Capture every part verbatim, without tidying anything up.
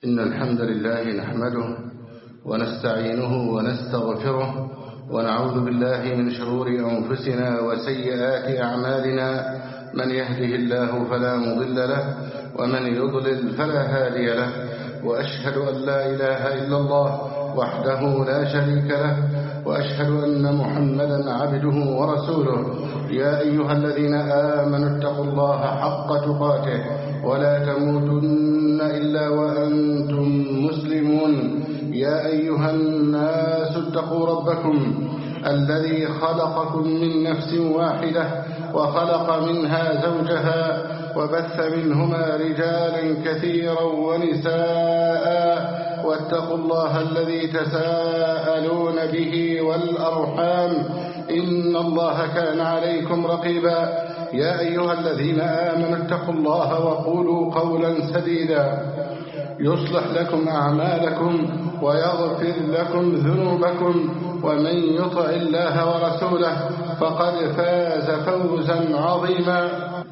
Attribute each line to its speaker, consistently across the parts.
Speaker 1: إن الحمد لله نحمده ونستعينه ونستغفره ونعوذ بالله من شرور أنفسنا وسيئات أعمالنا. من يهده الله فلا مضل له ومن يضلل فلا هادي له، وأشهد أن لا إله إلا الله وحده لا شريك له، وأشهد أن محمدا عبده ورسوله. يا أيها الذين آمنوا اتقوا الله حق تقاته ولا تموتن إلا وأنتم مسلمون. يا أيها الناس اتقوا ربكم الذي خلقكم من نفس واحدة وخلق منها زوجها وبث منهما رجالا كثيرا ونساء، واتقوا الله الذي تساءلون به والأرحام إن الله كان عليكم رقيبا. يا أيها الذين آمنوا اتقوا الله وقولوا قولا سديدا يصلح لكم أعمالكم ويغفر لكم ذنوبكم، ومن يطع الله ورسوله فقد فاز فوزا عظيما.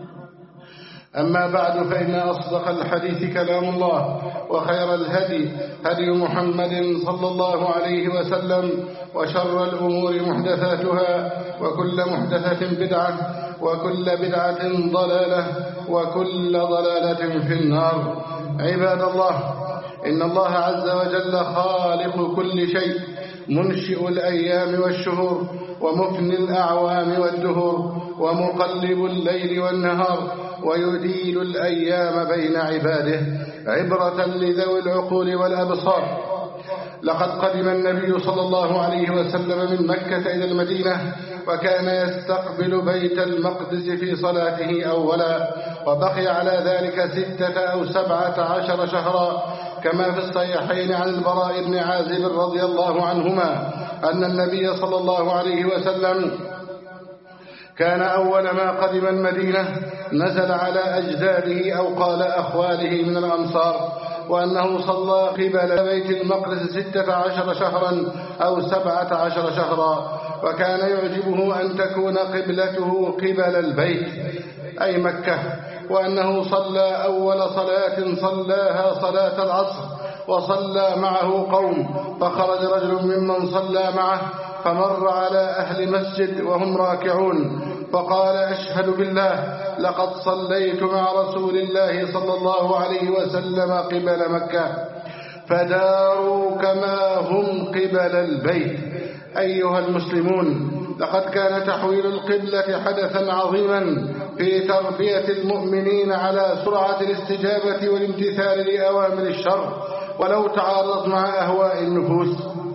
Speaker 1: أما بعد، فإن أصدق الحديث كلام الله، وخير الهدي هدي محمد صلى الله عليه وسلم، وشر الأمور محدثاتها، وكل محدثة بدعة، وكل بدعة ضلالة، وكل ضلالة في النار. عباد الله، إن الله عز وجل خالق كل شيء، منشئ الأيام والشهور، ومفني الأعوام والدهور، ومقلب الليل والنهار، ويديل الأيام بين عباده، عبرة لذوي العقول والأبصار. لقد قدم النبي صلى الله عليه وسلم من مكة إلى المدينة، وكان يستقبل بيت المقدس في صلاته أولا، وبقي على ذلك ستة أو سبعة عشر شهرا، كما في الصحيحين عن البراء بن عازب رضي الله عنهما أن النبي صلى الله عليه وسلم كان أول ما قدم المدينة نزل على أجداده أو قال أخواله من الأنصار، وأنه صلى قبل بيت المقدس ستة عشر شهرا أو سبعة عشر شهرا، وكان يعجبه أن تكون قبلته قبل البيت أي مكة، وأنه صلى أول صلاة صلاها صلاة العصر، وصلى معه قوم، فخرج رجل ممن صلى معه فمر على أهل مسجد وهم راكعون، فقال: أشهد بالله لقد صليت مع رسول الله صلى الله عليه وسلم قبل مكة، فداروا كما هم قبل البيت. أيها المسلمون، لقد كان تحويل القبلة حدثا عظيما في تربية المؤمنين على سرعة الاستجابة والامتثال لأوامر الشر، ولو تعارضت مع أهواء النفوس.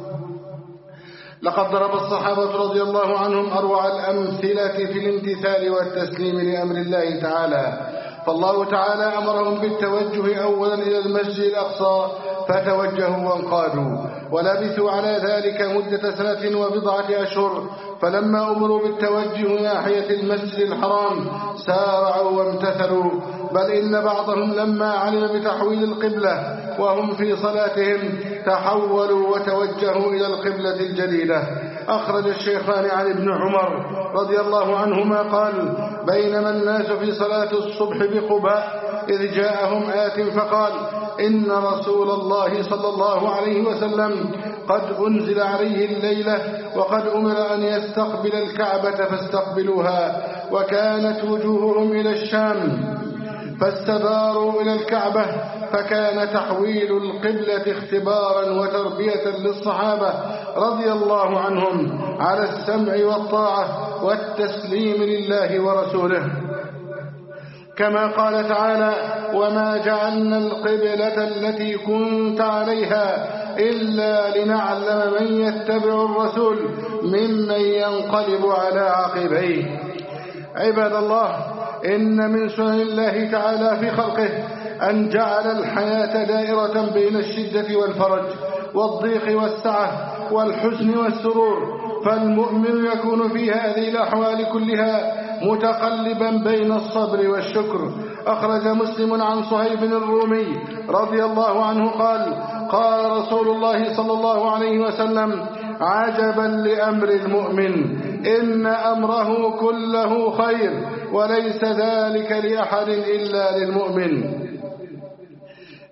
Speaker 1: لقد ضرب الصحابة رضي الله عنهم أروع الأمثلة في الامتثال والتسليم لأمر الله تعالى، فالله تعالى أمرهم بالتوجه أولا إلى المسجد الأقصى فتوجهوا وانقادوا، ولبثوا على ذلك مدة سنة وبضعة أشهر، فلما أمروا بالتوجه ناحية المسجد الحرام سارعوا وامتثلوا، بل إن بعضهم لما علم بتحويل القبلة وهم في صلاتهم تحولوا وتوجهوا إلى القبلة الجديدة. أخرج الشيخان عن ابن عمر رضي الله عنهما قال: بينما الناس في صلاة الصبح بقباء إذ جاءهم آت فقال: إن رسول الله صلى الله عليه وسلم قد أنزل عليه الليلة وقد أمر أن يستقبل الكعبة فاستقبلوها، وكانت وجوههم إلى الشام فاستداروا إلى الكعبة، فكان تحويل القبلة اختبارا وتربية للصحابة رضي الله عنهم على السمع والطاعة والتسليم لله ورسوله، كما قال تعالى: وما جعلنا القبلة التي كنت عليها إلا لنعلم من يتبع الرسول ممن ينقلب على عقبيه. عباد الله، إن من سنن الله تعالى في خلقه أن جعل الحياة دائرة بين الشدة والفرج، والضيق والسعة، والحزن والسرور، فالمؤمن يكون في هذه الأحوال كلها متقلبا بين الصبر والشكر. أخرج مسلم عن صهيب الرومي رضي الله عنه قال: قال رسول الله صلى الله عليه وسلم: عجبا لأمر المؤمن، إن أمره كله خير، وليس ذلك لأحد إلا للمؤمن.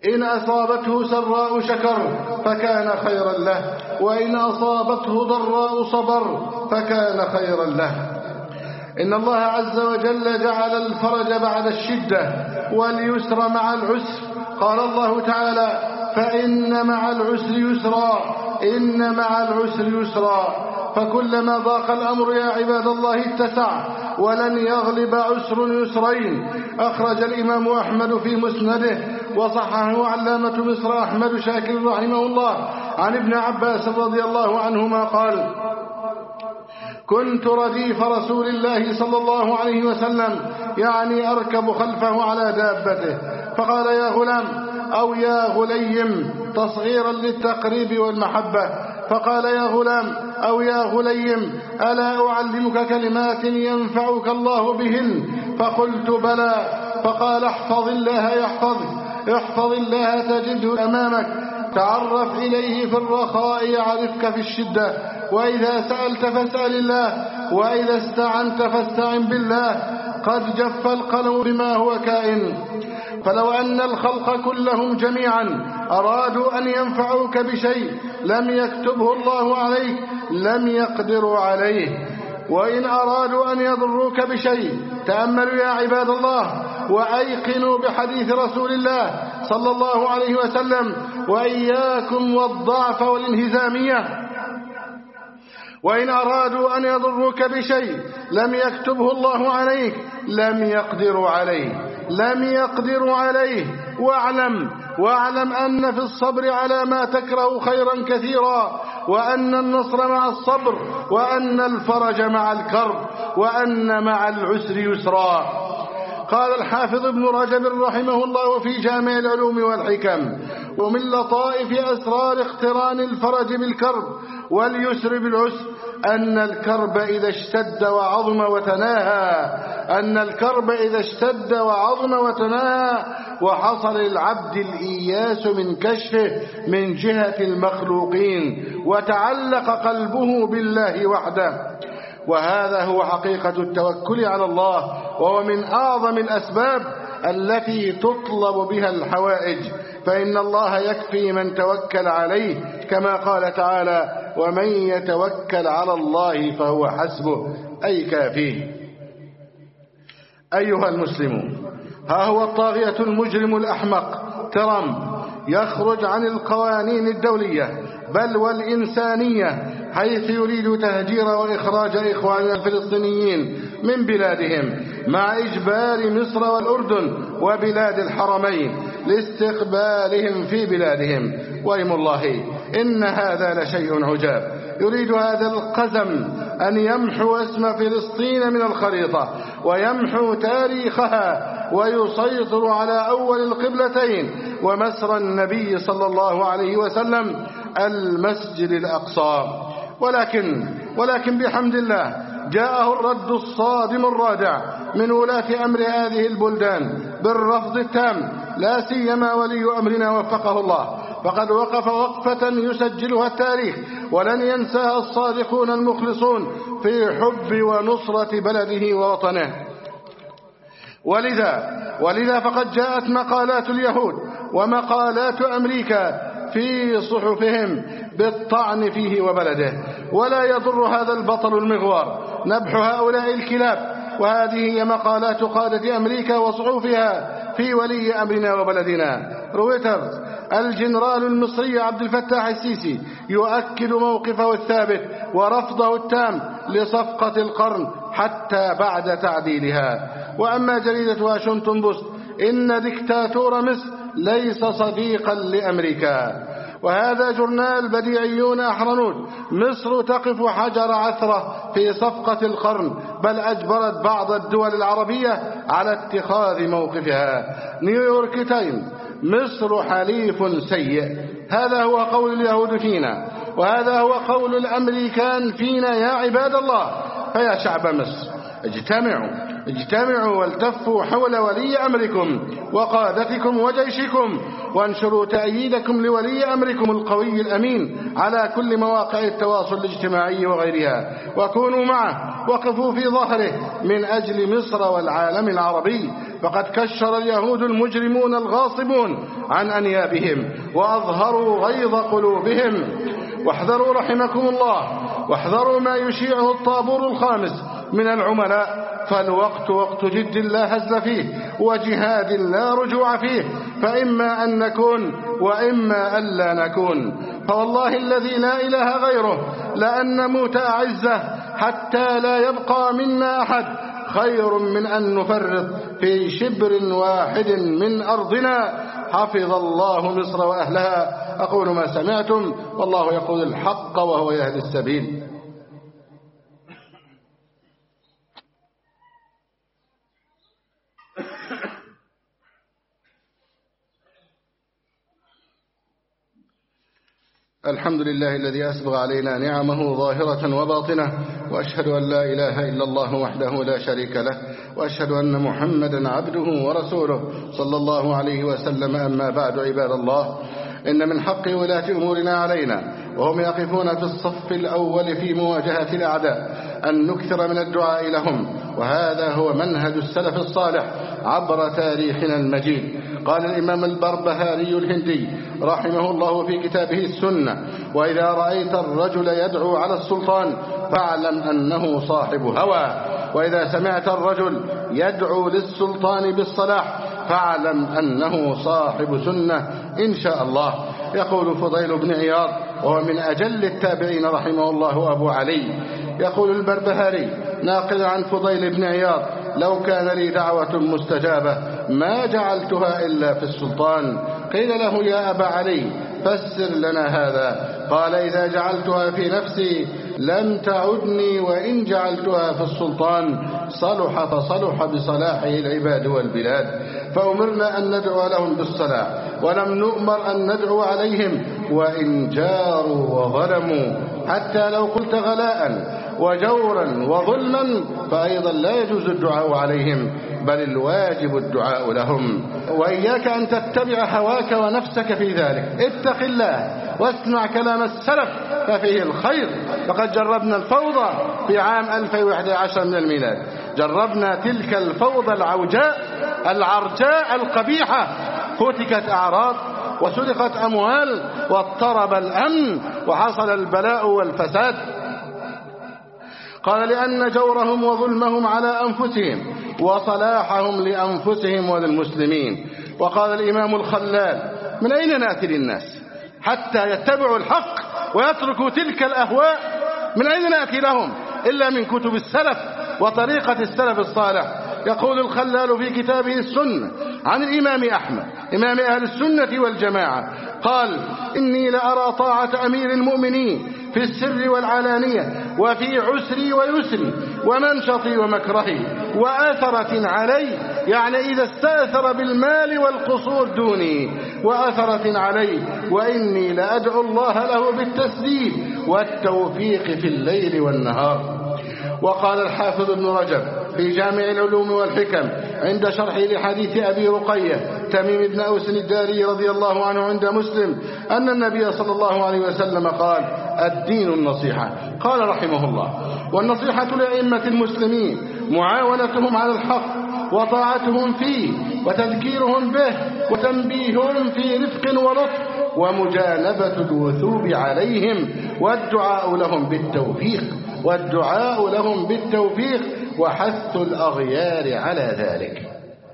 Speaker 1: إن أصابته سراء شكر فكان خيرا له، وإن أصابته ضراء صبر فكان خيرا له. إن الله عز وجل جعل الفرج بعد الشدة واليسر مع العسر. قال الله تعالى: فإن مع العسر يسرا، إن مع العسر يسرا. فكلما ضاق الأمر يا عباد الله اتسع، ولن يغلب عسر يسرين. أخرج الإمام أحمد في مسنده وصححه علامة مصر أحمد شاكر رحمه الله عن ابن عباس رضي الله عنهما قال: كنت رديف رسول الله صلى الله عليه وسلم، يعني أركب خلفه على دابته، فقال: يا غلام أو يا غليم، تصغيرا للتقريب والمحبة، فقال: يا غلام أو يا غليم، ألا أعلمك كلمات ينفعك الله بهن؟ فقلت: بلى. فقال: احفظ الله يحفظك، احفظ الله تجده أمامك، تعرف إليه في الرخاء يعرفك في الشدة، وإذا سألت فاسأل الله، وإذا استعنت فاستعن بالله، قد جف القلم بما هو كائن. فلو أن الخلق كلهم جميعا أرادوا أن ينفعوك بشيء لم يكتبه الله عليك لم يقدروا عليه، وإن أرادوا أن يضروك بشيء، تأملوا يا عباد الله وأيقنوا بحديث رسول الله صلى الله عليه وسلم: وإياكم والضعف والانهزامية. وإن أرادوا أن يضروك بشيء لم يكتبه الله عليك لم يقدروا عليه لم يقدروا عليه. واعلم واعلم أن في الصبر على ما تكره خيرا كثيرا، وأن النصر مع الصبر، وأن الفرج مع الكرب، وأن مع العسر يسرا. قال الحافظ ابن رجب رحمه الله في جامع العلوم والحكم: ومن لطائف أسرار اقتران الفرج بالكرب واليسر بالعسر أن الكرب إذا اشتد وعظم وتناهى أن الكرب إذا اشتد وعظم وتناهى وحصل للعبد الإياس من كشفه من جهة المخلوقين، وتعلق قلبه بالله وحده. وهذا هو حقيقة التوكل على الله، وهو من أعظم الأسباب التي تطلب بها الحوائج، فإن الله يكفي من توكل عليه، كما قال تعالى: ومن يتوكل على الله فهو حسبه، أي كافيه. أيها المسلمون، ها هو الطاغية المجرم الأحمق ترامب يخرج عن القوانين الدولية بل والإنسانية، حيث يريد تهجير وإخراج إخواننا الفلسطينيين من بلادهم، مع إجبار مصر والأردن وبلاد الحرمين لاستقبالهم في بلادهم. وإيم الله إن هذا لشيء عجاب. يريد هذا القزم أن يمحو اسم فلسطين من الخريطة، ويمحو تاريخها، ويسيطر على أول القبلتين ومسرى النبي صلى الله عليه وسلم المسجد الأقصى. ولكن ولكن بحمد الله جاءه الرد الصادم الرادع من ولاة أمر هذه البلدان بالرفض التام، لا سيما ولي أمرنا وفقه الله، فقد وقف وقفة يسجلها التاريخ ولن ينساها الصادقون المخلصون في حب ونصرة بلده ووطنه. ولذا ولذا فقد جاءت مقالات اليهود ومقالات أمريكا في صحفهم بالطعن فيه وبلده، ولا يضر هذا البطل المغوار نبح هؤلاء الكلاب. وهذه هي مقالات قادة أمريكا وصحفها في ولي أمرنا وبلدنا. رويترز: الجنرال المصري عبد الفتاح السيسي يؤكد موقفه الثابت ورفضه التام لصفقة القرن حتى بعد تعديلها. وأما جريدة واشنطن بوست: إن ديكتاتور مصر ليس صديقا لأمريكا. وهذا جورنال بديعيون أحرنوت: مصر تقف حجر عثرة في صفقة القرن، بل أجبرت بعض الدول العربية على اتخاذ موقفها. نيويورك تايمز: مصر حليف سيء. هذا هو قول اليهود فينا، وهذا هو قول الأمريكان فينا يا عباد الله. فيا شعب مصر، اجتمعوا اجتمعوا والتفوا حول ولي أمركم وقادتكم وجيشكم، وانشروا تأييدكم لولي أمركم القوي الأمين على كل مواقع التواصل الاجتماعي وغيرها، وكونوا معه، وقفوا في ظهره من أجل مصر والعالم العربي. فقد كشر اليهود المجرمون الغاصبون عن أنيابهم وأظهروا غيظ قلوبهم. واحذروا رحمكم الله، واحذروا ما يشيعه الطابور الخامس من العملاء، فالوقت وقت جد لا هزل فيه وجهاد لا رجوع فيه، فإما أن نكون وإما أن لا نكون. فوالله الذي لا إله غيره لأن نموت أعزة حتى لا يبقى منا أحد خير من أن نفرط في شبر واحد من أرضنا. حفظ الله مصر وأهلها. أقول ما سمعتم، والله يقول الحق وهو يهدي السبيل. الحمد لله الذي أسبغ علينا نعمه ظاهرة وباطنة، وأشهد أن لا إله إلا الله وحده لا شريك له، وأشهد أن محمدا عبده ورسوله صلى الله عليه وسلم. أما بعد، عباد الله، إن من حق ولاة أمورنا علينا وهم يقفون في الصف الأول في مواجهة الأعداء أن نكثر من الدعاء لهم، وهذا هو منهج السلف الصالح عبر تاريخنا المجيد. قال الإمام البربهاري الهندي رحمه الله في كتابه السنة: وإذا رأيت الرجل يدعو على السلطان فاعلم أنه صاحب هوى، وإذا سمعت الرجل يدعو للسلطان بالصلاح فاعلم أنه صاحب سنة إن شاء الله. يقول فضيل بن عياض، وهو من أجل التابعين رحمه الله أبو علي، يقول البربهاري ناقلا عن فضيل بن عياض: لو كان لي دعوة مستجابة ما جعلتها إلا في السلطان. قيل له: يا أبا علي فسر لنا هذا. قال: إذا جعلتها في نفسي لم تعدني، وإن جعلتها في السلطان صلح فصلح بصلاحه العباد والبلاد. فأمرنا أن ندعو لهم بالصلاح، ولم نؤمر أن ندعو عليهم وإن جاروا وظلموا، حتى لو قلت غلاء وجورا وظلما فأيضا لا يجوز الدعاء عليهم، بل الواجب الدعاء لهم. وإياك أن تتبع هواك ونفسك في ذلك، اتق الله واسمع كلام السلف ففيه الخير. فقد جربنا الفوضى في عام ألف وإحدى عشر من الميلاد، جربنا تلك الفوضى العوجاء العرجاء القبيحة، فتكت أعراض وسرقت أموال واضطرب الأمن وحصل البلاء والفساد. قال: لأن جورهم وظلمهم على أنفسهم وصلاحهم لأنفسهم وللمسلمين. وقال الإمام الخلال: من أين نأتي للناس حتى يتبعوا الحق ويتركوا تلك الأهواء؟ من أين نأتي لهم إلا من كتب السلف وطريقة السلف الصالح. يقول الخلال في كتابه السنة عن الإمام أحمد إمام أهل السنة والجماعة قال: إني لأرى طاعة أمير المؤمنين في السر والعلانية، وفي عسري ويسري، ومنشطي ومكرهي، وآثرة علي، يعني إذا استأثر بالمال والقصور دوني، وآثرة علي، وإني لأدعو الله له بالتسديد والتوفيق في الليل والنهار. وقال الحافظ ابن رجب في جامع العلوم والحكم عند شرحه لحديث أبي رقية تميم بن أوس الداري رضي الله عنه عند مسلم أن النبي صلى الله عليه وسلم قال: الدين النصيحة. قال رحمه الله: والنصيحة لأئمة المسلمين معاونتهم على الحق وطاعتهم فيه وتذكيرهم به وتنبيههم في رفق ولطف ومجانبة الوثوب عليهم، والدعاء لهم بالتوفيق والدعاء لهم بالتوفيق وحث الأغيار على ذلك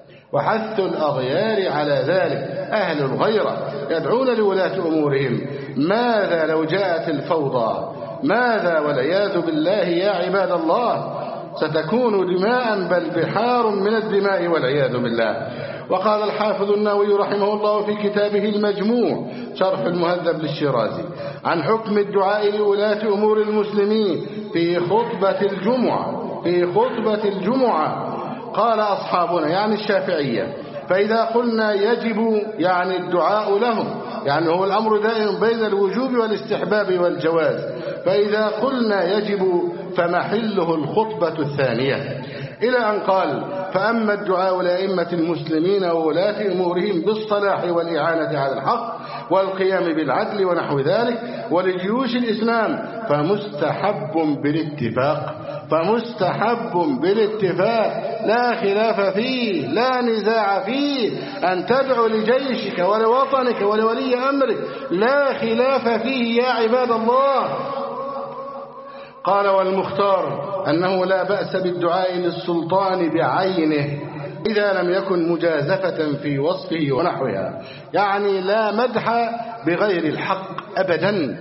Speaker 1: وحث الأغيار على ذلك. أهل الغيرة يدعون لولاة أمورهم. ماذا لو جاءت الفوضى؟ ماذا والعياذ بالله يا عباد الله؟ ستكون دماء بل بحار من الدماء والعياذ بالله. وقال الحافظ النووي رحمه الله في كتابه المجموع شرح المهذب للشيرازي عن حكم الدعاء لولاة أمور المسلمين في خطبة الجمعة في خطبة الجمعة قال أصحابنا يعني الشافعية: فإذا قلنا يجب يعني الدعاء لهم، يعني هو الأمر دائم بين الوجوب والاستحباب والجواز، فإذا قلنا يجب فمحله الخطبة الثانية، إلى أن قال: فأما الدعاء لأئمة المسلمين وولاة أمورهم بالصلاح والإعانة على الحق والقيام بالعدل ونحو ذلك ولجيوش الإسلام فمستحب بالاتفاق فمستحب بالاتفاق لا خلاف فيه لا نزاع فيه أن تدعو لجيشك ولوطنك ولولي أمرك، لا خلاف فيه يا عباد الله. قال: والمختار أنه لا بأس بالدعاء للسلطان بعينه إذا لم يكن مجازفة في وصفه ونحوها، يعني لا مدح بغير الحق أبدا.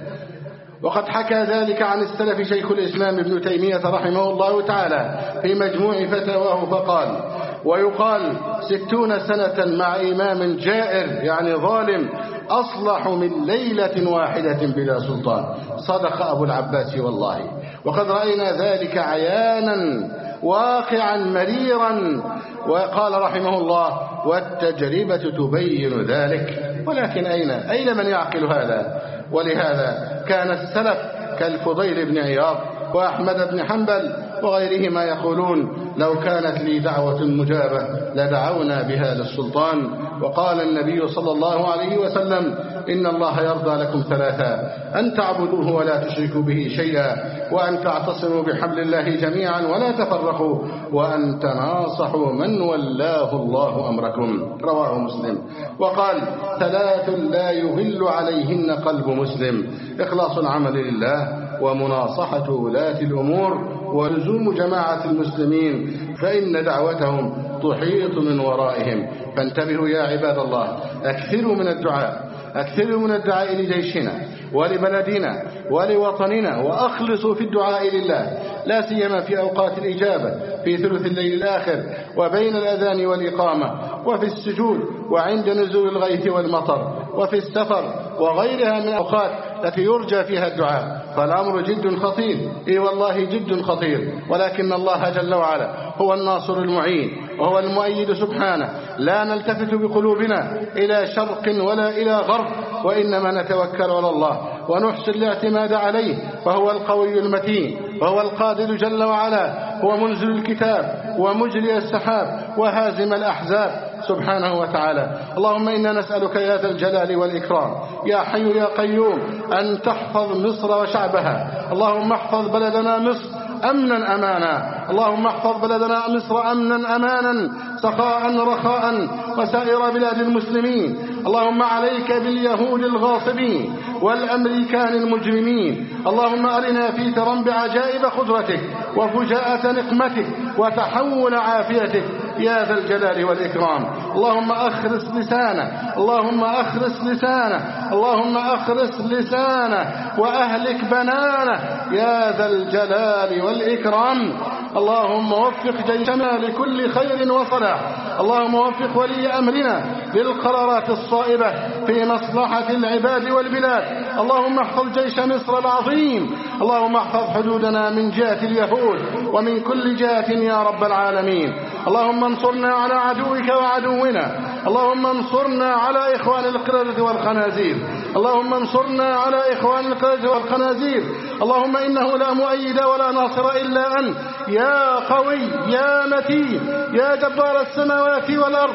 Speaker 1: وقد حكى ذلك عن السلف شيخ الإسلام ابن تيمية رحمه الله تعالى في مجموع فتاواه فقال: ويقال ستون سنة مع إمام جائر يعني ظالم أصلح من ليلة واحدة بلا سلطان. صدق أبو العباس والله، وقد رأينا ذلك عيانا واقعا مريرا. وقال رحمه الله: والتجربة تبين ذلك. ولكن أين أين من يعقل هذا؟ ولهذا كان السلف كالفضيل بن عياض وأحمد بن حنبل وغيرهما يقولون: لو كانت لي دعوة مجابة لدعونا بها للسلطان. وقال النبي صلى الله عليه وسلم: إن الله يرضى لكم ثلاثا: أن تعبدوه ولا تشركوا به شيئا، وأن تعتصموا بحبل الله جميعا ولا تفرقوا، وأن تناصحوا من ولاه الله أمركم. رواه مسلم. وقال: ثلاث لا يغل عليهن قلب مسلم: إخلاص العمل لله، ومناصحة ولاة الأمور، ولزوم جماعة المسلمين، فإن دعوتهم تحيط من ورائهم. فانتبهوا يا عباد الله، أكثروا من الدعاء أكثروا من الدعاء لجيشنا ولبلدنا ولوطننا، وأخلصوا في الدعاء لله، لا سيما في أوقات الإجابة، في ثلث الليل الآخر، وبين الأذان والإقامة، وفي السجود، وعند نزول الغيث والمطر، وفي السفر، وغيرها من الأوقات التي يرجى فيها الدعاء. فالأمر جد خطير، إي والله جد خطير. ولكن الله جل وعلا هو الناصر المعين وهو المؤيد سبحانه. لا نلتفت بقلوبنا إلى شرق ولا إلى غرب، وإنما نتوكل على الله ونحسن الاعتماد عليه، فهو القوي المتين، وهو القادر جل وعلا، هو منزل الكتاب ومجري السحاب وهازم الأحزاب سبحانه وتعالى. اللهم إنا نسألك يا ذا الجلال والإكرام يا حي يا قيوم أن تحفظ مصر وشعبها. اللهم احفظ بلدنا مصر أمنا أمانا. اللهم احفظ بلدنا مصر أمنا أمانا سخاء رخاء وسائر بلاد المسلمين. اللهم عليك باليهود الغاصبين والأمريكان المجرمين. اللهم أرنا في ترم بعجائب قدرتك وفجاءة نقمتك وتحول عافيتك يا ذا الجلال والإكرام. اللهم أخرس لسانه اللهم أخرس لسانه اللهم أخرس لسانه وأهلك بنانه يا ذا الجلال والإكرام. اللهم وفق جيشنا لكل خير وصلاح. اللهم وفق ولي أمرنا للقرارات الصائبة في مصلحة العباد والبلاد. اللهم احفظ جيش مصر العظيم. اللهم احفظ حدودنا من جهة اليهود ومن كل جهة يا رب العالمين. اللهم انصرنا على عدوك وعدونا. اللهم انصرنا على إخوان القردة والخنازير. اللهم انصرنا على إخوان القردة والخنازير. اللهم إنه لا مؤيد ولا ناصر إلا أنت يا قوي يا متين يا جبار السماوات والأرض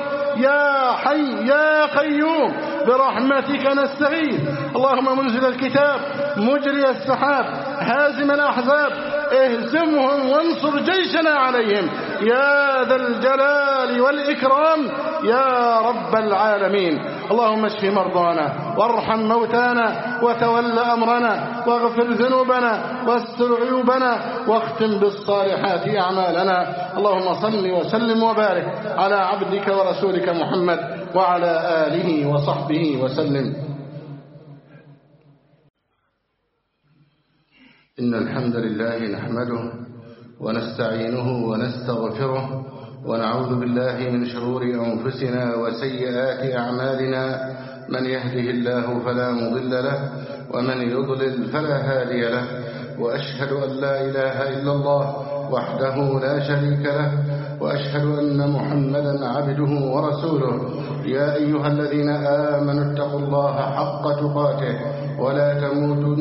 Speaker 1: يا حي يا قيوم برحمتك نستغيث. اللهم منزل الكتاب مجري السحاب هازم الأحزاب اهزمهم وانصر جيشنا عليهم يا ذا الجلال والإكرام يا رب العالمين. اللهم اشف مرضانا وارحم موتانا وتول أمرنا واغفر ذنوبنا واستر عيوبنا واختم بالصالحات أعمالنا. اللهم صل وسلم وبارك على عبدك ورسولك محمد وعلى آله وصحبه وسلم. إن الحمد لله نحمده ونستعينه ونستغفره ونعوذ بالله من شرور أنفسنا وسيئات أعمالنا. من يهده الله فلا مضل له ومن يضلل فلا هادي له. وأشهد أن لا إله إلا الله وحده لا شريك له وأشهد أن محمدا عبده ورسوله. يا أيها الذين آمنوا اتقوا الله حق تقاته ولا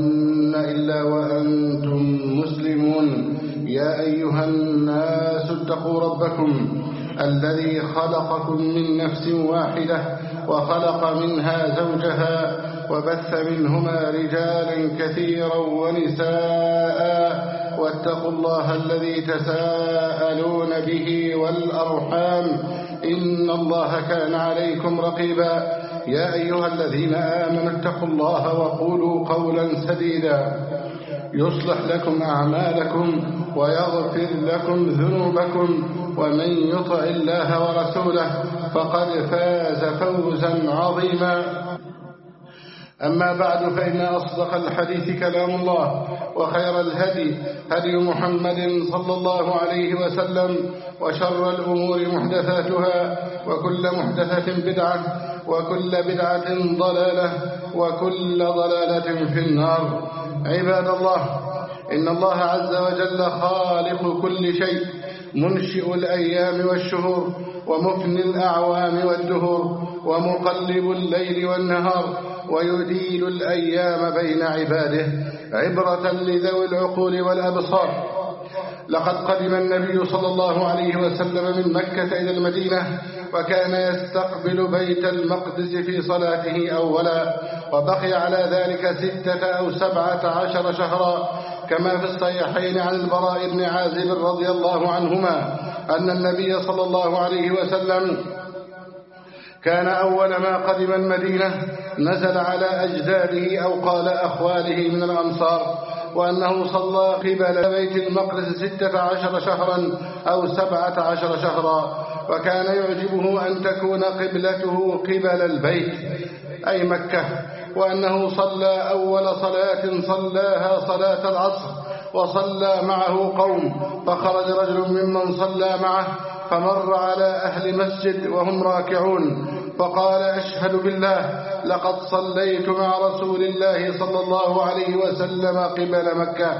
Speaker 1: تموتن إلا وأنتم مسلمون. يا أيها الناس اتقوا ربكم الذي خلقكم من نفس واحدة وخلق منها زوجها وبث منهما رجالا كثيرا ونساء واتقوا الله الذي تساءلون به والأرحام إن الله كان عليكم رقيبا يا أيها الذين آمنوا اتقوا الله وقولوا قولا سديدا يصلح لكم أعمالكم ويغفر لكم ذنوبكم ومن يطع الله ورسوله فقد فاز فوزا عظيما. أما بعد فإن أصدق الحديث كلام الله وخير الهدي هدي محمد صلى الله عليه وسلم وشر الأمور محدثاتها وكل محدثة بدعة وكل بدعة ضلالة وكل ضلالة في النار. عباد الله، إن الله عز وجل خالق كل شيء منشئ الأيام والشهور ومفني الأعوام والدهور ومقلب الليل والنهار ويديل الأيام بين عباده عبرة لذوي العقول والأبصار. لقد قدم النبي صلى الله عليه وسلم من مكة إلى المدينة وكان يستقبل بيت المقدس في صلاته أولا، وبقي على ذلك ستة أو سبعة عشر شهرا، كما في الصحيحين عن البراء بن عازب رضي الله عنهما أن النبي صلى الله عليه وسلم كان أول ما قدم المدينة نزل على أجداده أو قال أخواله من الأنصار، وأنه صلى قبل بيت المقدس ستة عشر شهرا أو سبعة عشر شهرا، وكان يعجبه أن تكون قبلته قبل البيت أي مكة، وأنه صلى أول صلاة صلاها صلاة العصر وصلى معه قوم، فخرج رجل ممن صلى معه فمر على أهل مسجد وهم راكعون فقال أشهد بالله لقد صليت مع رسول الله صلى الله عليه وسلم قبل مكة،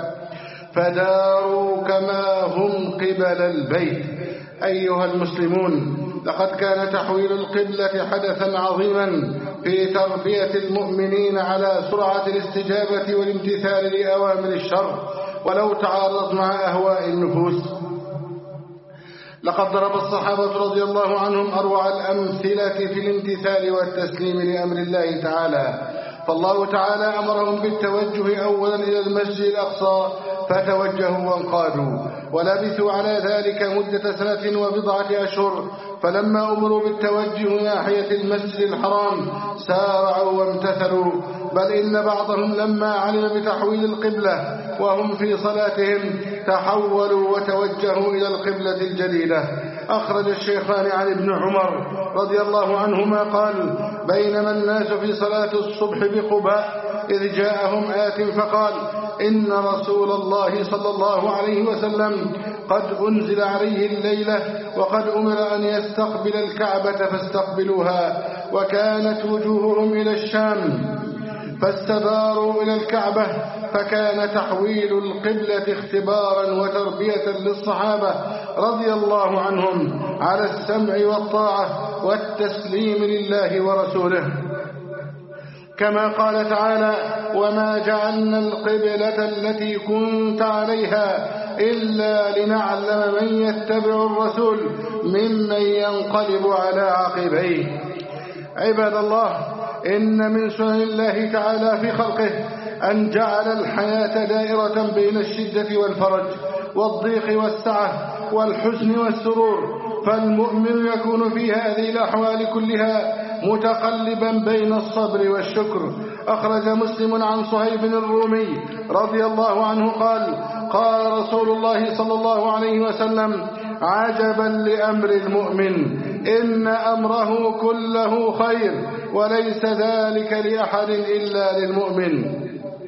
Speaker 1: فداروا كما هم قبل البيت. أيها المسلمون، لقد كان تحويل القبلة حدثا عظيما في تربية المؤمنين على سرعة الاستجابة والامتثال لأوامر الشر ولو تعارضت مع أهواء النفوس. لقد ضرب الصحابة رضي الله عنهم أروع الأمثلة في الامتثال والتسليم لأمر الله تعالى، فالله تعالى أمرهم بالتوجه أولا إلى المسجد الأقصى فتوجهوا وانقادوا، ولبثوا على ذلك مدة سنة وبضعة أشهر، فلما أمروا بالتوجه ناحية المسجد الحرام سارعوا وامتثلوا، بل إن بعضهم لما علم بتحويل القبلة وهم في صلاتهم تحولوا وتوجهوا إلى القبلة الجديدة. أخرج الشيخان عن ابن عمر رضي الله عنهما قال: بينما الناس في صلاة الصبح بقباء إذ جاءهم آت فقال: إن رسول الله صلى الله عليه وسلم قد أنزل عليه الليلة وقد أمر أن يستقبل الكعبة فاستقبلوها، وكانت وجوههم إلى الشام فاستداروا إلى الكعبة، فكان تحويل القبلة اختبارا وتربية للصحابة رضي الله عنهم على السمع والطاعة والتسليم لله ورسوله، كما قال تعالى: وما جعلنا القبلة التي كنت عليها إلا لنعلم من يتبع الرسول ممن ينقلب على عقبيه. عباد الله، إن من سنن الله تعالى في خلقه أن جعل الحياة دائرة بين الشدة والفرج والضيق والسعة والحزن والسرور، فالمؤمن يكون في هذه الأحوال كلها متقلبا بين الصبر والشكر. أخرج مسلم عن صهيب الرومي رضي الله عنه قال: قال رسول الله صلى الله عليه وسلم: عجبا لأمر المؤمن، إن أمره كله خير، وليس ذلك لأحد إلا للمؤمن.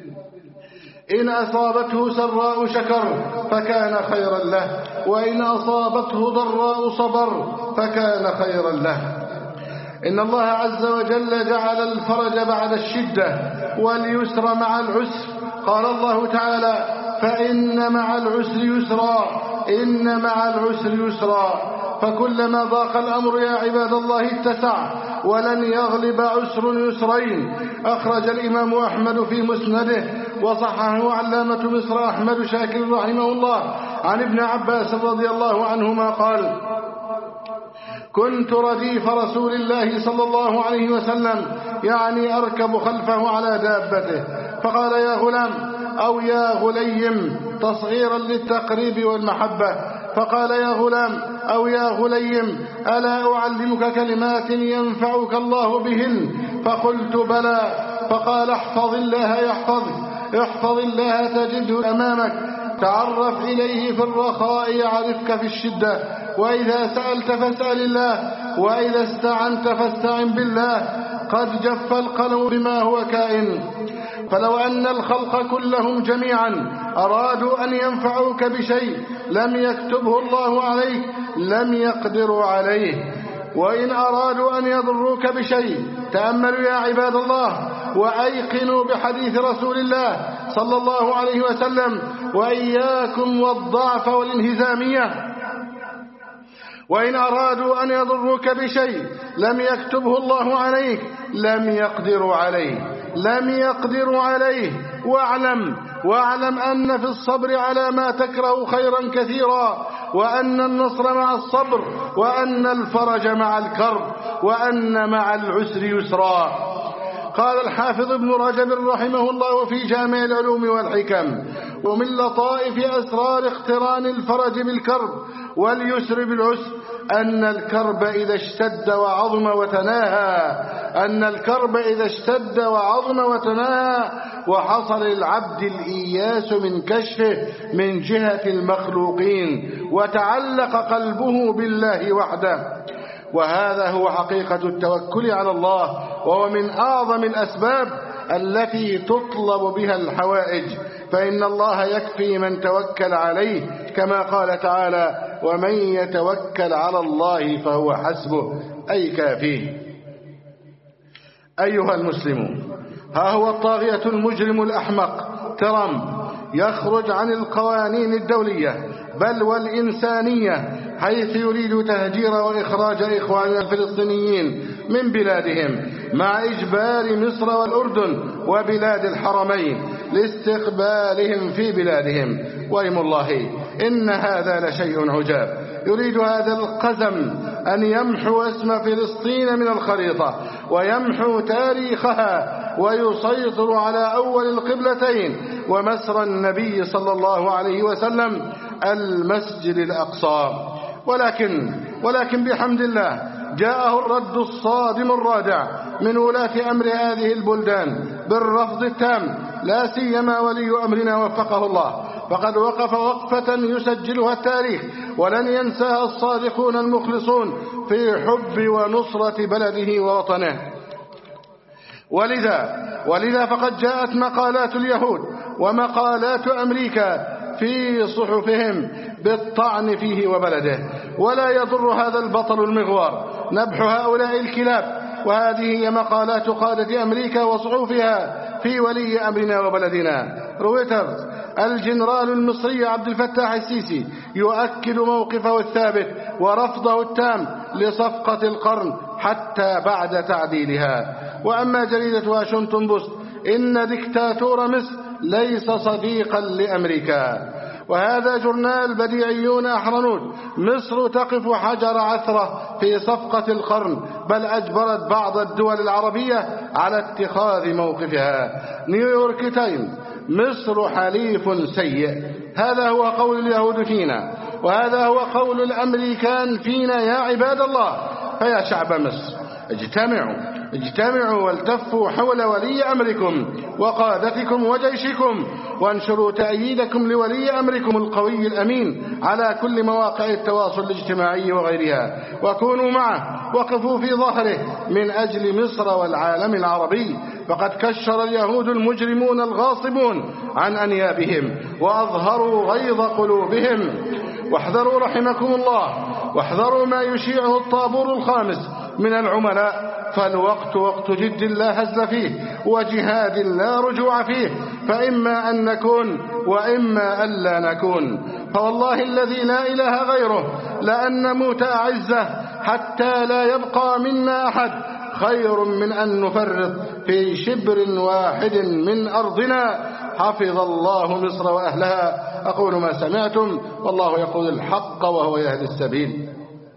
Speaker 1: إن أصابته سراء شكر فكان خيرا له، وإن أصابته ضراء صبر فكان خيرا له. إن الله عز وجل جعل الفرج بعد الشدة واليسر مع العسر. قال الله تعالى: فإن مع العسر يسرا إن مع العسر يسرا، فكلما ضاق الأمر يا عباد الله اتسع، ولن يغلب عسر يسرين. أخرج الإمام أحمد في مسنده وصححه علامة مصر أحمد شاكر رحمه الله عن ابن عباس رضي الله عنهما قال: كنت رديف رسول الله صلى الله عليه وسلم، يعني أركب خلفه على دابته، فقال: يا غلام أو يا غليم، تصغيرا للتقريب والمحبة، فقال: يا غلام أو يا غليم، ألا أعلمك كلمات ينفعك الله بهن؟ فقلت: بلى. فقال: احفظ الله يحفظك، احفظ الله تجده أمامك، تعرف إليه في الرخاء يعرفك في الشدة، وإذا سألت فاسأل الله، وإذا استعنت فاستعن بالله، قد جف القلم بما هو كائن. فلو أن الخلق كلهم جميعا أرادوا أن ينفعوك بشيء لم يكتبه الله عليك لم يقدروا عليه، وإن أرادوا أن يضروك بشيء، تأملوا يا عباد الله وأيقنوا بحديث رسول الله صلى الله عليه وسلم: وإياكم والضعف والانهزامية. وإن أرادوا أن يضروك بشيء لم يكتبه الله عليك لم يقدروا عليه لم يقدروا عليه واعلم واعلم أن في الصبر على ما تكره خيرا كثيرا، وأن النصر مع الصبر، وأن الفرج مع الكرب، وأن مع العسر يسرا. قال الحافظ ابن رجب رحمه الله في جامع العلوم والحكم: ومن لطائف أسرار اقتران الفرج بالكرب واليسر بالعسر أن الكرب إذا اشتد وعظم وتناهى أن الكرب إذا اشتد وعظم وتناهى وحصل للعبد الإياس من كشفه من جهة المخلوقين، وتعلق قلبه بالله وحده. وهذا هو حقيقة التوكل على الله، وهو من أعظم الأسباب التي تطلب بها الحوائج، فإن الله يكفي من توكل عليه، كما قال تعالى: ومن يتوكل على الله فهو حسبه، أي كافيه. أيها المسلمون، ها هو الطاغية المجرم الأحمق ترامب يخرج عن القوانين الدولية بل والإنسانية، حيث يريد تهجير وإخراج إخواننا الفلسطينيين من بلادهم، مع إجبار مصر والأردن وبلاد الحرمين لاستقبالهم في بلادهم. وإيم الله إن هذا لشيء عجاب. يريد هذا القزم أن يمحو اسم فلسطين من الخريطة، ويمحو تاريخها، ويسيطر على أول القبلتين ومسرى النبي صلى الله عليه وسلم المسجد الأقصى. ولكن ولكن بحمد الله جاءه الرد الصادم الرادع من ولاة أمر هذه البلدان بالرفض التام، لا سيما ولي أمرنا وفقه الله، فقد وقف وقفة يسجلها التاريخ ولن ينساها الصادقون المخلصون في حب ونصرة بلده ووطنه. ولذا ولذا فقد جاءت مقالات اليهود ومقالات أمريكا في صحفهم بالطعن فيه وبلده، ولا يضر هذا البطل المغوار نبح هؤلاء الكلاب. وهذه هي مقالات قادة أمريكا وصحفها في ولي أمرنا وبلدنا. رويترز: الجنرال المصري عبد الفتاح السيسي يؤكد موقفه الثابت ورفضه التام لصفقة القرن حتى بعد تعديلها. وأما جريدة واشنطن بوست: إن ديكتاتور مصر ليس صديقا لأمريكا. وهذا جورنال بديعيون أحرنوت: مصر تقف حجر عثرة في صفقة القرن، بل أجبرت بعض الدول العربية على اتخاذ موقفها. نيويورك تايمز: مصر حليف سيء. هذا هو قول اليهود فينا، وهذا هو قول الأمريكان فينا يا عباد الله. فيا شعب مصر، اجتمعوا اجتمعوا والتفوا حول ولي أمركم وقادتكم وجيشكم، وانشروا تأييدكم لولي أمركم القوي الأمين على كل مواقع التواصل الاجتماعي وغيرها، وكونوا معه، وقفوا في ظهره من أجل مصر والعالم العربي. فقد كشر اليهود المجرمون الغاصبون عن أنيابهم وأظهروا غيظ قلوبهم. واحذروا رحمكم الله، واحذروا ما يشيعه الطابور الخامس من العملاء، فالوقت وقت جد لا هزل فيه وجهاد لا رجوع فيه، فإما أن نكون وإما أن لا نكون. فوالله الذي لا إله غيره لأن نموت أعزة حتى لا يبقى منا أحد خير من أن نفرط في شبر واحد من أرضنا. حفظ الله مصر وأهلها. أقول ما سمعتم والله يقول الحق وهو يهدي السبيل.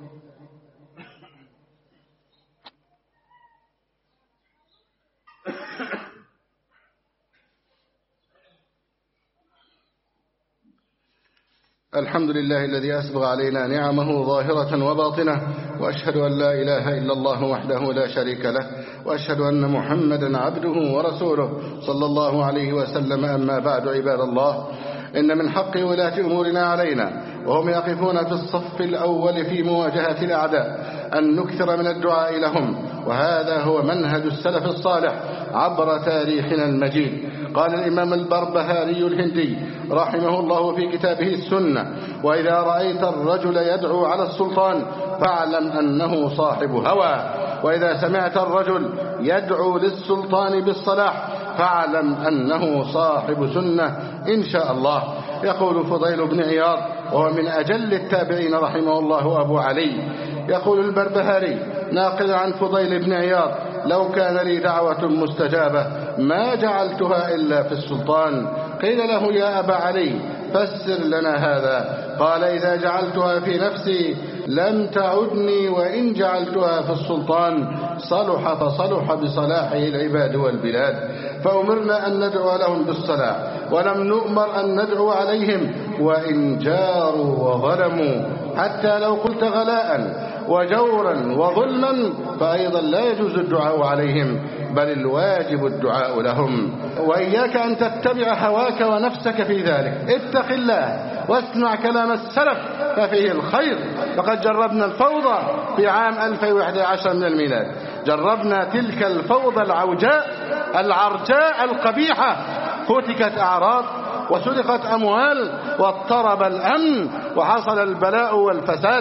Speaker 1: الحمد لله الذي أسبغ علينا نعمه ظاهرة وباطنة، وأشهد أن لا إله إلا الله وحده لا شريك له، وأشهد أن محمدا عبده ورسوله صلى الله عليه وسلم. أما بعد، عباد الله، إن من حق ولاة أمورنا علينا وهم يقفون في الصف الأول في مواجهة الأعداء أن نكثر من الدعاء لهم، وهذا هو منهج السلف الصالح عبر تاريخنا المجيد. قال الإمام البربهاري الهندي رحمه الله في كتابه السنة: وإذا رأيت الرجل يدعو على السلطان فاعلم أنه صاحب هوى، وإذا سمعت الرجل يدعو للسلطان بالصلاح فاعلم أنه صاحب سنة إن شاء الله. يقول فضيل بن عياض وهو من أجل التابعين رحمه الله أبو علي، يقول البربهاري ناقل عن فضيل بن عياض: لو كان لي دعوة مستجابة ما جعلتها إلا في السلطان. قيل له: يا أبا علي فسر لنا هذا. قال: إذا جعلتها في نفسي لم تعدني، وإن جعلتها في السلطان صلح فصلح بصلاحه العباد والبلاد. فأمرنا أن ندعو لهم بالصلاح، ولم نؤمر أن ندعو عليهم وإن جاروا وظلموا، حتى لو قلت غلاء وجورا وظلما فأيضا لا يجوز الدعاء عليهم، بل الواجب الدعاء لهم. وإياك أن تتبع هواك ونفسك في ذلك، اتق الله واسمع كلام السلف ففيه الخير. فقد جربنا الفوضى في عام ألفين وإحدى عشر من الميلاد، جربنا تلك الفوضى العوجاء العرجاء القبيحة، فتكت أعراض وسرقت أموال واضطرب الأمن وحصل البلاء والفساد.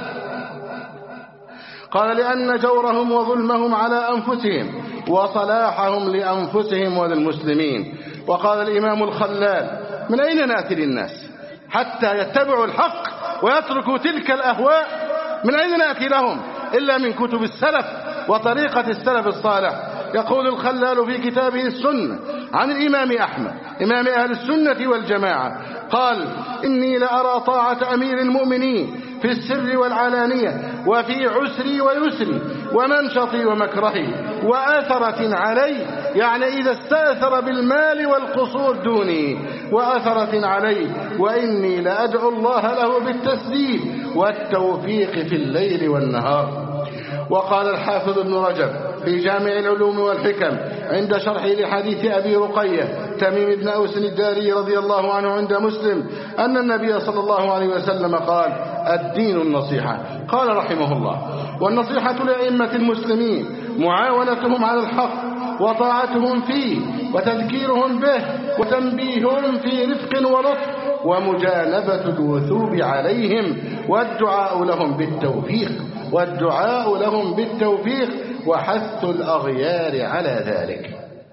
Speaker 1: قال: لأن جورهم وظلمهم على أنفسهم وصلاحهم لأنفسهم وللمسلمين. وقال الإمام الخلال: من أين نأتي للناس حتى يتبعوا الحق ويتركوا تلك الأهواء؟ من أين نأتي لهم إلا من كتب السلف وطريقة السلف الصالح. يقول الخلال في كتابه السنة عن الإمام أحمد إمام أهل السنة والجماعة قال: إني لأرى طاعة أمير المؤمنين في السر والعلانية، وفي عسري ويسري، ومنشطي ومكرهي، وآثرة علي، يعني إذا استأثر بالمال والقصور دوني، وآثرة علي، وإني لأدعو الله له بالتسديد والتوفيق في الليل والنهار. وقال الحافظ ابن رجب في جامع العلوم والحكم عند شرحه لحديث أبي رقية تميم بن أوس الداري رضي الله عنه عند مسلم أن النبي صلى الله عليه وسلم قال: الدين النصيحة. قال رحمه الله: والنصيحة لأئمة المسلمين معاونتهم على الحق وطاعتهم فيه وتذكيرهم به وتنبيههم في رفق ولطف ومجانبة الوثوب عليهم، والدعاء لهم بالتوفيق والدعاء لهم بالتوفيق وحث الأغيار على ذلك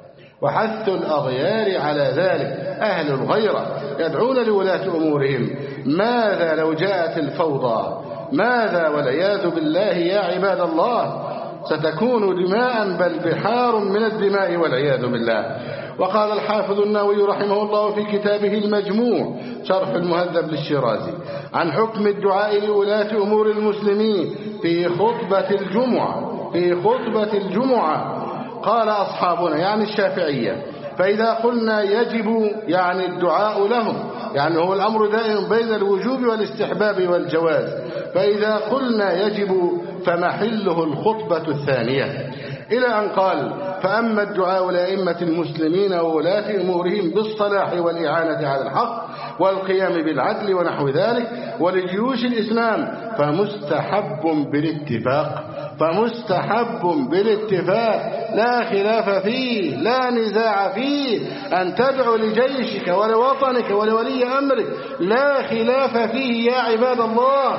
Speaker 1: وحث الأغيار على ذلك. أهل الغيرة يدعون لولاة أمورهم. ماذا لو جاءت الفوضى؟ ماذا والعياذ بالله يا عباد الله؟ ستكون دماء بل بحار من الدماء والعياذ بالله. وقال الحافظ النووي رحمه الله في كتابه المجموع شرح المهذب للشيرازي عن حكم الدعاء لولاة أمور المسلمين في خطبة الجمعة في خطبة الجمعة قال أصحابنا يعني الشافعية: فإذا قلنا يجب يعني الدعاء لهم، يعني هو الأمر دائم بين الوجوب والاستحباب والجواز، فإذا قلنا يجب فمحله الخطبة الثانية، إلى أن قال: فأما الدعاء لأئمة المسلمين وولاة أمورهم بالصلاح والإعانة على الحق والقيام بالعدل ونحو ذلك ولجيوش الإسلام فمستحب بالاتفاق فمستحب بالاتفاق لا خلاف فيه لا نزاع فيه أن تدعو لجيشك ولوطنك ولولي أمرك، لا خلاف فيه يا عباد الله.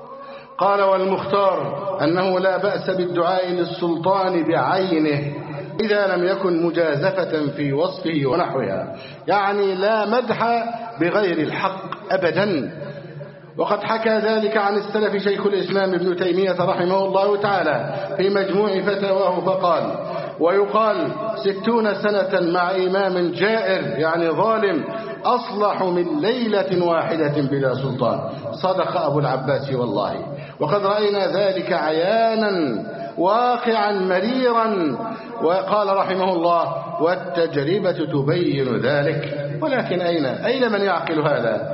Speaker 1: قال: والمختار أنه لا بأس بالدعاء للسلطان بعينه إذا لم يكن مجازفة في وصفه ونحوها، يعني لا مدح بغير الحق أبدا. وقد حكى ذلك عن السلف شيخ الإسلام ابن تيمية رحمه الله تعالى في مجموع فتاواه فقال: ويقال ستون سنة مع إمام جائر يعني ظالم أصلح من ليلة واحدة بلا سلطان. صدق أبو العباس والله، وقد رأينا ذلك عيانا واقعا مريرا. وقال رحمه الله: والتجربة تبين ذلك. ولكن أين أين من يعقل هذا؟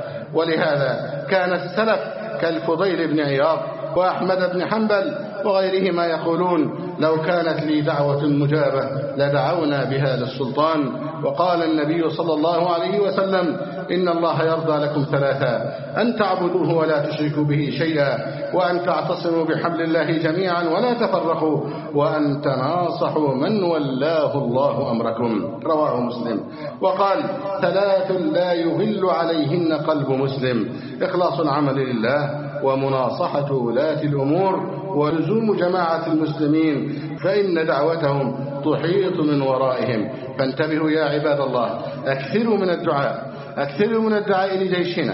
Speaker 1: ولهذا كان السلف كالفضيل بن عياض وأحمد بن حنبل وغيرهما يقولون: لو كانت لي دعوة مجابة لدعونا بها للسلطان. وقال النبي صلى الله عليه وسلم: إن الله يرضى لكم ثلاثا: أن تعبدوه ولا تشركوا به شيئا، وأن تعتصموا بحبل الله جميعا ولا تفرقوا، وأن تناصحوا من ولاه الله أمركم. رواه مسلم. وقال: ثلاث لا يغل عليهن قلب مسلم: إخلاص العمل لله، ومناصحة ولاة الأمور، ولزوم جماعة المسلمين، فإن دعوتهم تحيط من ورائهم. فانتبهوا يا عباد الله، أكثروا من الدعاء، أكثروا من الدعاء لجيشنا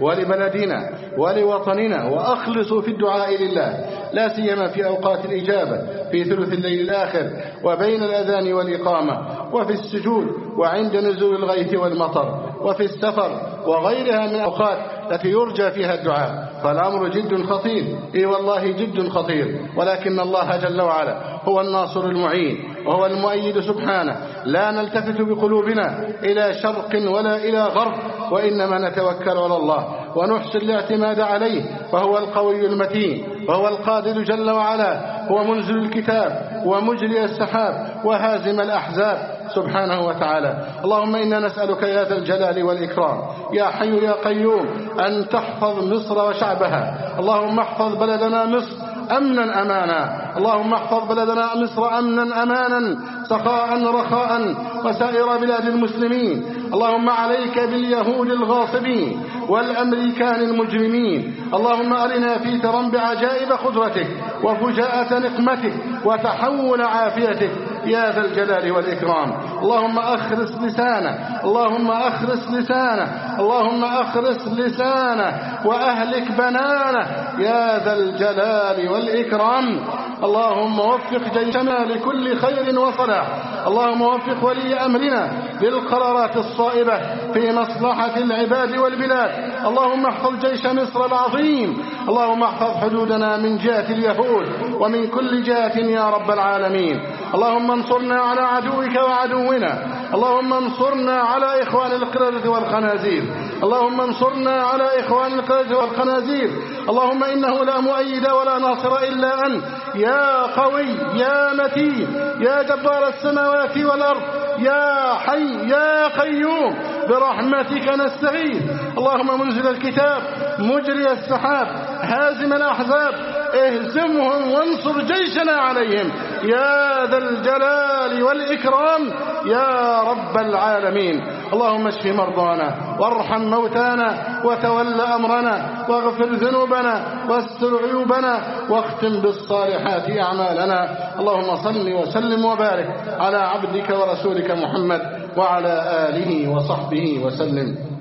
Speaker 1: ولبلدنا ولوطننا، وأخلصوا في الدعاء لله، لا سيما في أوقات الإجابة، في ثلث الليل الآخر، وبين الأذان والإقامة، وفي السجود، وعند نزول الغيث والمطر، وفي السفر، وغيرها من الأوقات التي يرجى فيها الدعاء. فالأمر جد خطير، إي والله جد خطير، ولكن الله جل وعلا هو الناصر المعين وهو المؤيد سبحانه. لا نلتفت بقلوبنا إلى شرق ولا إلى غرب، وإنما نتوكل على الله ونحسن الاعتماد عليه، فهو القوي المتين، وهو القادر جل وعلا، هو منزل الكتاب ومجري السحاب وهازم الأحزاب سبحانه وتعالى. اللهم إنا نسألك يا ذا الجلال والإكرام يا حي يا قيوم أن تحفظ مصر وشعبها. اللهم احفظ بلدنا مصر أمنا أمانا، اللهم احفظ بلدنا مصر أمنا أمانا سخاء رخاء وسائر بلاد المسلمين. اللهم عليك باليهود الغاصبين والأمريكان المجرمين. اللهم أرنا في ترم بعجائب قدرتك وفجاءة نقمتك وتحول عافيتك يا ذا الجلال والإكرام. اللهم أخرس لسانه، اللهم أخرس لسانه، اللهم أخرس لسانه وأهلك بنانه يا ذا الجلال والإكرام. اللهم وفق جيشنا لكل خير وصلاح. اللهم وفق ولي أمرنا للقرارات الصائبة في مصلحة العباد والبلاد. اللهم احفظ جيش مصر العظيم. اللهم احفظ حدودنا من جهة اليهود ومن كل جهة يا رب العالمين. اللهم انصرنا على عدوك وعدونا. اللهم انصرنا على إخوان القردة والخنازير. اللهم انصرنا على إخوان القردة والخنازير. اللهم إنه لا مؤيد ولا ناصر إلا أنت يا قوي يا متين يا جبار السماوات والأرض يا حي يا قيوم برحمتك نستغيث. اللهم منزل الكتاب مجري السحاب هازم الأحزاب اهزمهم وانصر جيشنا عليهم يا ذا الجلال والإكرام يا رب العالمين. اللهم اشف مرضانا وارحم موتانا وتول أمرنا واغفر ذنوبنا واستر عيوبنا واختم بالصالحات أعمالنا. اللهم صل وسلم وبارك على عبدك ورسولك محمد وعلى آله وصحبه وسلم.